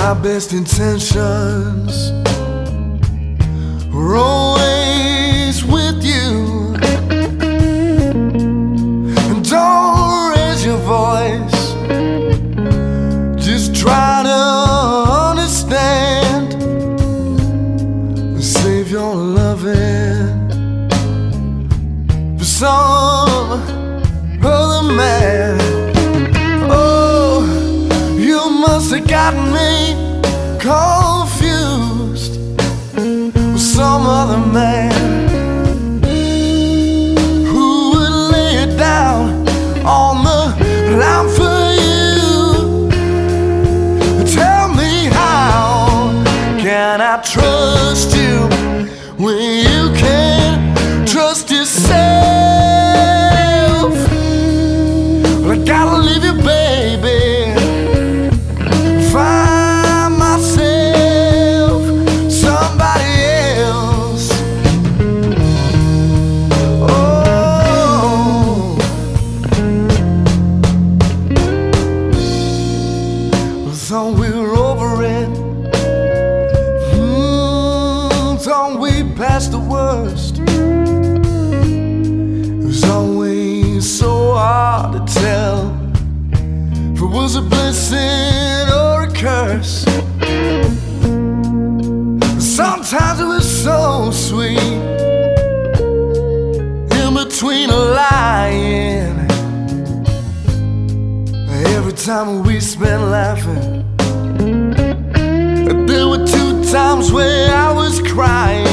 my best intentions were always with you. And don't raise your voice, just try to understand and save your loving for some other man. Oh, you must have gotten me confused with some other man who would lay it down on the line for you. Tell me, how can I trust you when you can't trust yourself? Well, I gotta leave you, baby, find myself somebody else. Oh, I thought we were over it. Thought we passed the worst. It was always so hard to tell if it was a blessing or a curse. Sometimes it was so sweet, in between a lying. Every time we spent laughing, there were 2 times where I was crying.